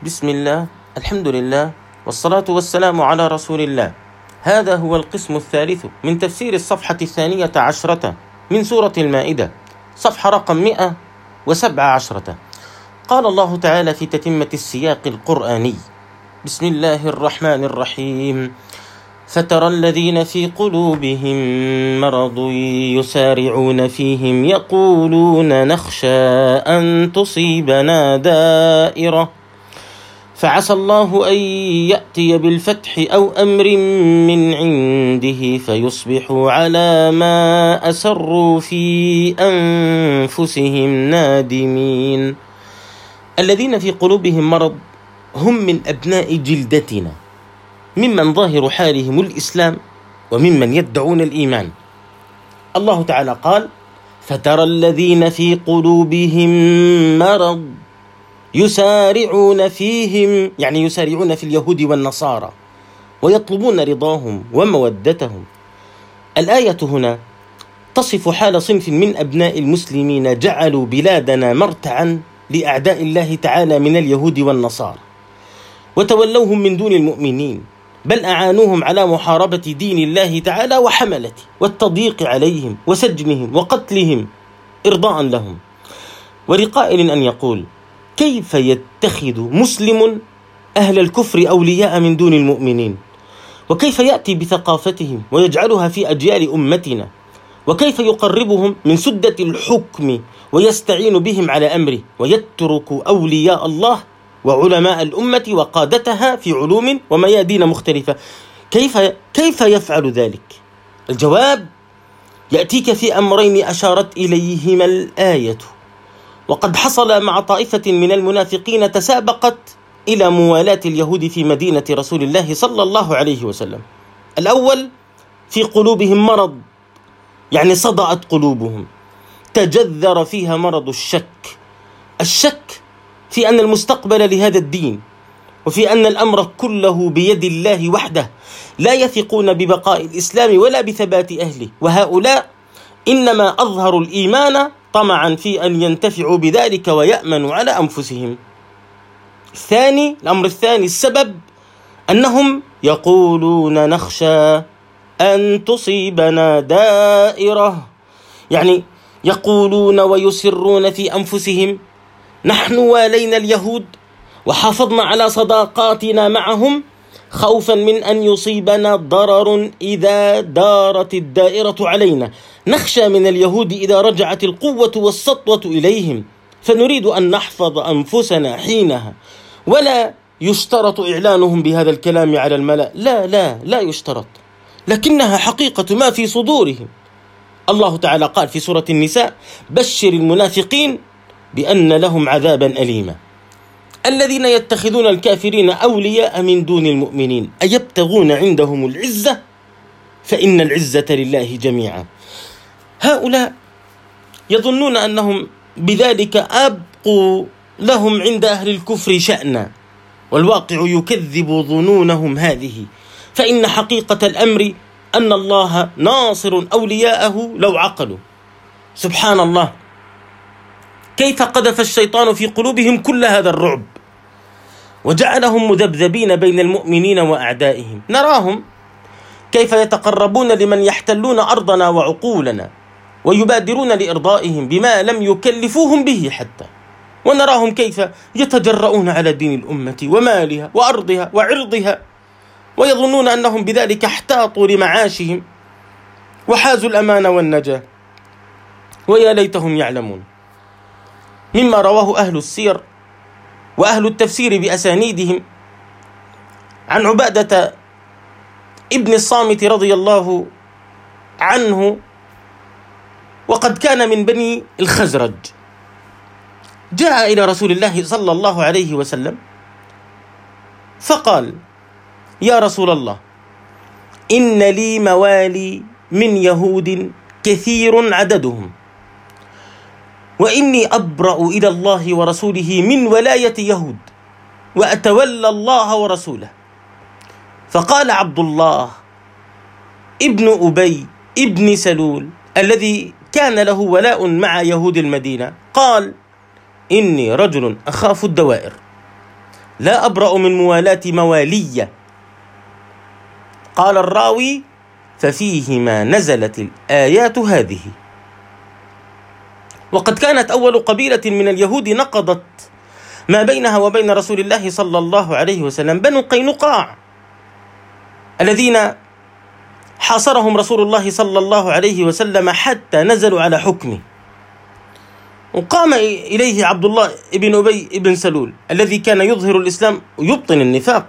بسم الله، الحمد لله، والصلاة والسلام على رسول الله. هذا هو القسم الثالث من تفسير الصفحة 12 من سورة المائدة، صفحة رقم 117. قال الله تعالى في تتمة السياق القرآني: بسم الله الرحمن الرحيم: فترى الذين في قلوبهم مرض يسارعون فيهم يقولون نخشى أن تصيبنا دائرة فعسى الله أن يأتي بالفتح أو أمر من عنده فيصبحوا على ما أسروا في أنفسهم نادمين. الذين في قلوبهم مرض هم من أبناء جلدتنا، ممن ظاهر حالهم الإسلام وممن يدعون الإيمان. الله تعالى قال: فترى الذين في قلوبهم مرض يسارعون فيهم، يعني يسارعون في اليهود والنصارى ويطلبون رضاهم ومودتهم. الآية هنا تصف حال صنف من أبناء المسلمين جعلوا بلادنا مرتعا لأعداء الله تعالى من اليهود والنصارى، وتولوهم من دون المؤمنين، بل أعانوهم على محاربة دين الله تعالى وحملته والتضييق عليهم وسجنهم وقتلهم إرضاء لهم. ولقائل أن يقول: كيف يتخذ مسلم أهل الكفر أولياء من دون المؤمنين؟ وكيف يأتي بثقافتهم ويجعلها في أجيال أمتنا؟ وكيف يقربهم من سدة الحكم ويستعين بهم على أمره، ويترك أولياء الله وعلماء الأمة وقادتها في علوم وميادين مختلفة؟ كيف يفعل ذلك؟ الجواب يأتيك في أمرين أشارت إليهما الآية، وقد حصل مع طائفة من المنافقين تسابقت إلى موالاة اليهود في مدينة رسول الله صلى الله عليه وسلم. الأول: في قلوبهم مرض، يعني صدأت قلوبهم، تجذر فيها مرض الشك في أن المستقبل لهذا الدين، وفي أن الأمر كله بيد الله وحده، لا يثقون ببقاء الإسلام ولا بثبات أهله، وهؤلاء إنما أظهروا الإيمان طمعا في أن ينتفعوا بذلك ويأمنوا على أنفسهم. الأمر الثاني، السبب أنهم يقولون نخشى أن تصيبنا دائرة، يعني يقولون ويسرون في أنفسهم: نحن والينا اليهود وحافظنا على صداقاتنا معهم خوفا من أن يصيبنا ضرر إذا دارت الدائرة علينا، نخشى من اليهود إذا رجعت القوة والسطوة إليهم، فنريد أن نحفظ أنفسنا حينها. ولا يشترط إعلانهم بهذا الكلام على الملأ، لا يشترط، لكنها حقيقة ما في صدورهم. الله تعالى قال في سورة النساء: بشر المنافقين بأن لهم عذابا أليما. الذين يتخذون الكافرين أولياء من دون المؤمنين أيبتغون عندهم العزة فإن العزة لله جميعا. هؤلاء يظنون أنهم بذلك أبقوا لهم عند أهل الكفر شأنا، والواقع يكذب ظنونهم هذه، فإن حقيقة الأمر أن الله ناصر أولياءه لو عقلوا. سبحان الله، كيف قذف الشيطان في قلوبهم كل هذا الرعب وجعلهم مذبذبين بين المؤمنين وأعدائهم. نراهم كيف يتقربون لمن يحتلون أرضنا وعقولنا ويبادرون لإرضائهم بما لم يكلفوهم به حتى، ونراهم كيف يتجرؤون على دين الأمة ومالها وأرضها وعرضها، ويظنون أنهم بذلك احتاطوا لمعاشهم وحازوا الأمان والنجاة. ويا ليتهم يعلمون. مما رواه أهل السير وأهل التفسير بأسانيدهم عن عبادة ابن الصامت رضي الله عنه، وقد كان من بني الخزرج، جاء إلى رسول الله صلى الله عليه وسلم فقال: يا رسول الله، إن لي موالي من يهود كثير عددهم، وإني أبرأ إلى الله ورسوله من ولاية يهود وأتولى الله ورسوله. فقال عبد الله ابن أبي ابن سلول الذي كان له ولاء مع يهود المدينة، قال: إني رجل أخاف الدوائر، لا أبرأ من موالاة موالي. قال الراوي: ففيهما نزلت الآيات هذه. وقد كانت أول قبيلة من اليهود نقضت ما بينها وبين رسول الله صلى الله عليه وسلم بنو قينقاع، الذين حاصرهم رسول الله صلى الله عليه وسلم حتى نزلوا على حكمه. وقام إليه عبد الله بن أبي بن سلول الذي كان يظهر الإسلام ويبطن النفاق.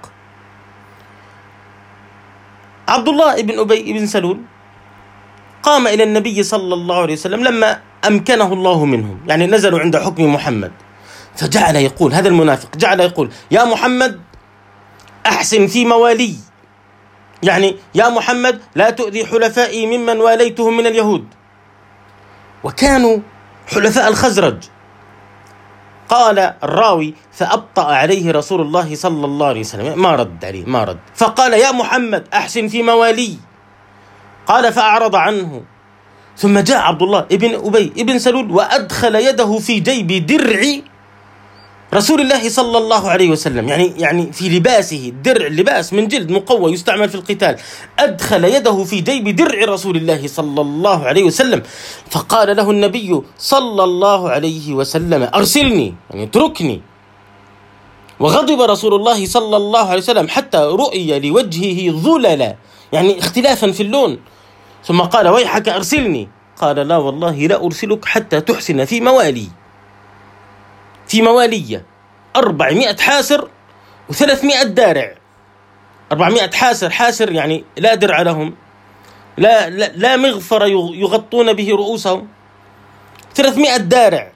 عبد الله بن أبي بن سلول قام إلى النبي صلى الله عليه وسلم لما أمكنه الله منهم، يعني نزلوا عند حكم محمد، فجعل يقول، هذا المنافق جعل يقول: يا محمد أحسن في موالي، يعني يا محمد لا تؤذي حلفائي ممن واليتهم من اليهود. وكانوا حلفاء الخزرج. قال الراوي: فأبطأ عليه رسول الله صلى الله عليه وسلم، ما رد عليه، ما رد، فقال: يا محمد أحسن في موالي. قال: فأعرض عنه. ثم جاء عبد الله ابن أبي ابن سلول وأدخل يده في جيب درع رسول الله صلى الله عليه وسلم، يعني في لباسه، الدرع لباس من جلد مقوى يستعمل في القتال، أدخل يده في جيب درع رسول الله صلى الله عليه وسلم، فقال له النبي صلى الله عليه وسلم: أرسلني، يعني اتركني. وغضب رسول الله صلى الله عليه وسلم حتى رؤي لوجهه ظللا، يعني اختلافا في اللون، ثم قال: ويحك أرسلني. قال: لا والله لا أرسلك حتى تحسن في موالي، في موالية 400 حاسر و300 دارع. 400 حاسر يعني لا درع لهم، لا مغفر يغطون به رؤوسهم. 300 دارع،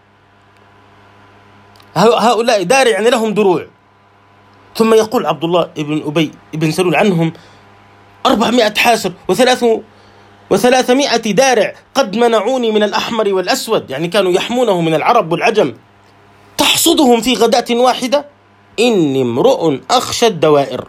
هؤلاء دارع يعني لهم دروع. ثم يقول عبد الله بن أبي بن سلول عنهم: 400 حاسر و300 دارع قد منعوني من الأحمر والأسود، يعني كانوا يحمونه من العرب والعجم، تحصدهم في غداة واحدة، إني امرؤ أخشى الدوائر.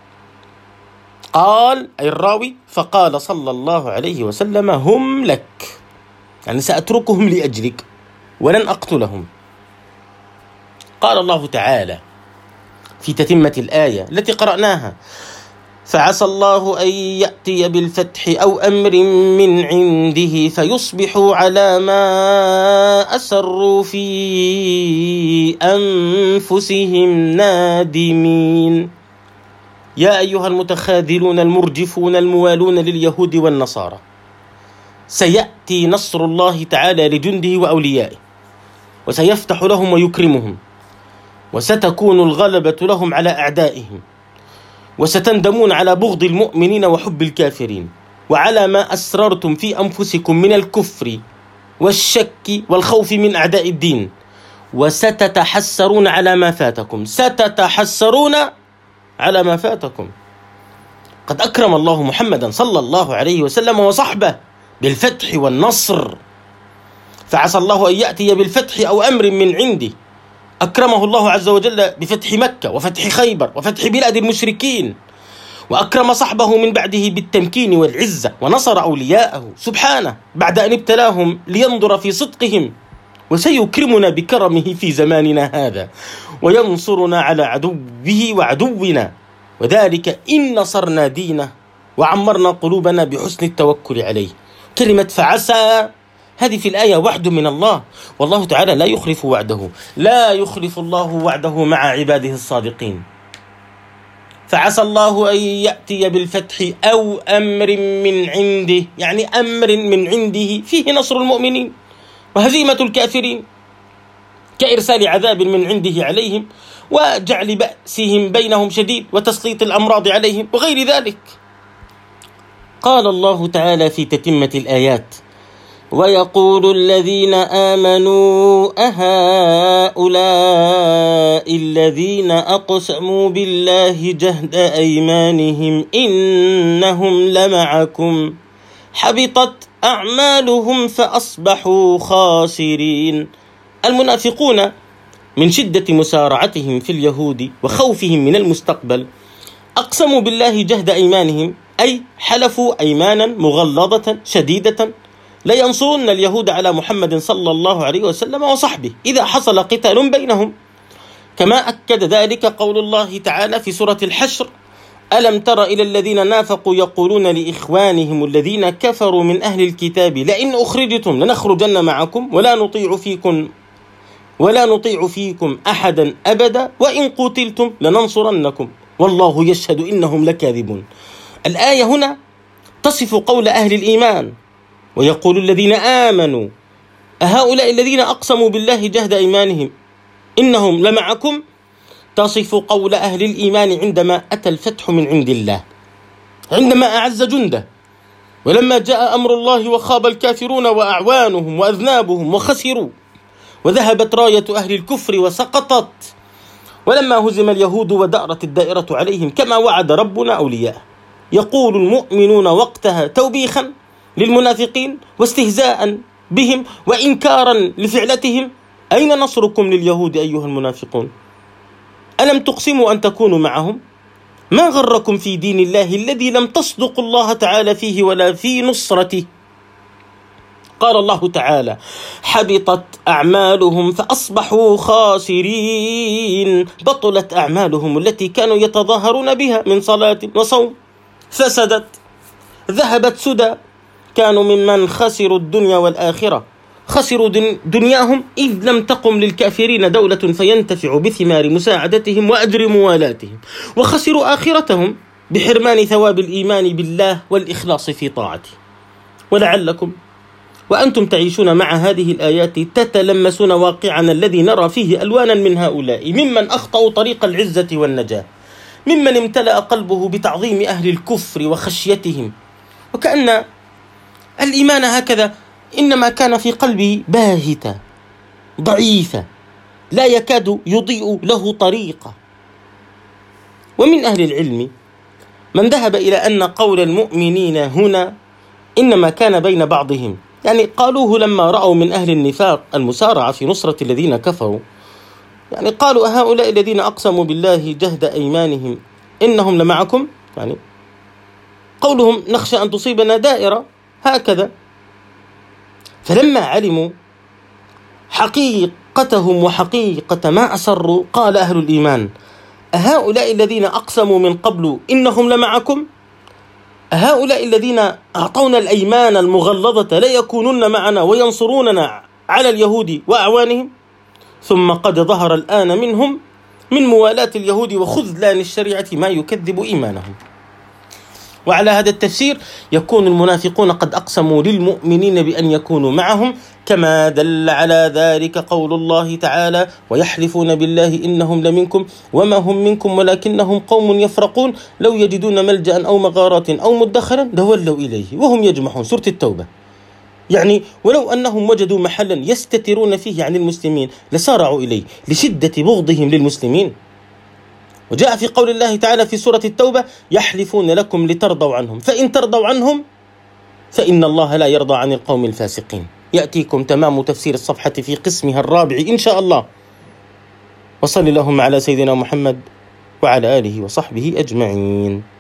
قال أي الراوي: فقال صلى الله عليه وسلم: هم لك، يعني سأتركهم لأجلك ولن أقتلهم. قال الله تعالى في تتمة الآية التي قرأناها: فعسى الله أن يأتي بالفتح أو أمر من عنده فيصبحوا على ما أسروا في أنفسهم نادمين. يا أيها المتخاذلون المرجفون الموالون لليهود والنصارى، سيأتي نصر الله تعالى لجنده وأوليائه، وسيفتح لهم ويكرمهم، وستكون الغلبة لهم على أعدائهم، وستندمون على بغض المؤمنين وحب الكافرين، وعلى ما أسررتم في أنفسكم من الكفر والشك والخوف من أعداء الدين، وستتحسرون على ما فاتكم، ستتحسرون على ما فاتكم. قد أكرم الله محمدا صلى الله عليه وسلم وصحبه بالفتح والنصر، فعسى الله أن يأتي بالفتح أو أمر من عنده. أكرمه الله عز وجل بفتح مكة وفتح خيبر وفتح بلاد المشركين، وأكرم صحبه من بعده بالتمكين والعزة، ونصر أولياءه سبحانه بعد أن ابتلاهم لينظر في صدقهم، وسيكرمنا بكرمه في زماننا هذا، وينصرنا على عدوه وعدونا، وذلك إن نصرنا دينه وعمرنا قلوبنا بحسن التوكل عليه. كلمة فعسى هذه في الآية وعد من الله، والله تعالى لا يخلف وعده، لا يخلف الله وعده مع عباده الصادقين. فعسى الله أن يأتي بالفتح أو أمر من عنده، يعني أمر من عنده فيه نصر المؤمنين وهزيمة الكافرين، كإرسال عذاب من عنده عليهم، وجعل بأسهم بينهم شديد، وتسليط الأمراض عليهم، وغير ذلك. قال الله تعالى في تتمة الآيات: ويقول الذين آمنوا أهؤلاء الذين أقسموا بالله جهد أيمانهم إنهم لمعكم حبطت أعمالهم فأصبحوا خاسرين. المنافقون من شدة مسارعتهم في اليهود وخوفهم من المستقبل أقسموا بالله جهد أيمانهم، أي حلفوا أيمانا مغلظة شديدة لا ينصرن اليهود على محمد صلى الله عليه وسلم وصحبه إذا حصل قتال بينهم، كما أكد ذلك قول الله تعالى في سورة الحشر: ألم تر إلى الذين نافقوا يقولون لإخوانهم الذين كفروا من أهل الكتاب لئن أخرجتم لنخرجن معكم ولا نطيع فيكم أحدا أبدا وإن قتلتم لننصرنكم والله يشهد إنهم لكاذبون. الآية هنا تصف قول أهل الإيمان، ويقول الذين آمنوا أهؤلاء الذين أقسموا بالله جهد أيمانهم إنهم لمعكم، تصف قول أهل الإيمان عندما أتى الفتح من عند الله، عندما أعز جنده، ولما جاء أمر الله وخاب الكافرون وأعوانهم وأذنابهم وخسروا، وذهبت راية أهل الكفر وسقطت، ولما هزم اليهود ودارت الدائرة عليهم كما وعد ربنا أولياءه. يقول المؤمنون وقتها توبيخا للمنافقين واستهزاء بهم وإنكارا لفعلتهم: أين نصركم لليهود أيها المنافقون؟ ألم تقسموا أن تكونوا معهم؟ ما غركم في دين الله الذي لم تصدقوا الله تعالى فيه ولا في نصرته. قال الله تعالى: حبطت أعمالهم فأصبحوا خاسرين. بطلت أعمالهم التي كانوا يتظاهرون بها من صلاة وصوم، فسدت، ذهبت سدى. كانوا ممن خسروا الدنيا والآخرة، خسروا دنياهم إذ لم تقم للكافرين دولة فينتفع بثمار مساعدتهم وأجر موالاتهم، وخسروا آخرتهم بحرمان ثواب الإيمان بالله والإخلاص في طاعته. ولعلكم وأنتم تعيشون مع هذه الآيات تتلمسون واقعنا الذي نرى فيه ألوانا من هؤلاء، ممن أخطأوا طريق العزة والنجاة، ممن امتلأ قلبه بتعظيم أهل الكفر وخشيتهم، وكأن الإيمان هكذا إنما كان في قلبه باهتا ضعيفا لا يكاد يضيء له طريقة. ومن أهل العلم من ذهب إلى أن قول المؤمنين هنا إنما كان بين بعضهم، يعني قالوه لما رأوا من أهل النفاق المسارعة في نصرة الذين كفروا، يعني قالوا: هؤلاء الذين أقسموا بالله جهد أيمانهم إنهم لمعكم، يعني قولهم نخشى أن تصيبنا دائرة هكذا. فلما علموا حقيقتهم وحقيقة ما أسروا قال أهل الإيمان: أهؤلاء الذين أقسموا من قبل إنهم لمعكم، أهؤلاء الذين أعطونا الأيمان المغلظة لا يكونون معنا وينصروننا على اليهود وأعوانهم، ثم قد ظهر الآن منهم من موالاة اليهود وخذلان الشريعة ما يكذب إيمانهم. وعلى هذا التفسير يكون المنافقون قد أقسموا للمؤمنين بأن يكونوا معهم، كما دل على ذلك قول الله تعالى: ويحلفون بالله إنهم لمنكم وما هم منكم ولكنهم قوم يفرقون لو يجدون ملجأ أو مغارات أو مدخلا لولوا إليه وهم يجمحون. سورة التوبة. يعني ولو أنهم وجدوا محلا يستترون فيه عن المسلمين لسارعوا إليه لشدة بغضهم للمسلمين. وجاء في قول الله تعالى في سورة التوبة: يحلفون لكم لترضوا عنهم فإن ترضوا عنهم فإن الله لا يرضى عن القوم الفاسقين. يأتيكم تمام تفسير الصفحة في قسمها الرابع إن شاء الله. وصل اللهم على سيدنا محمد وعلى آله وصحبه أجمعين.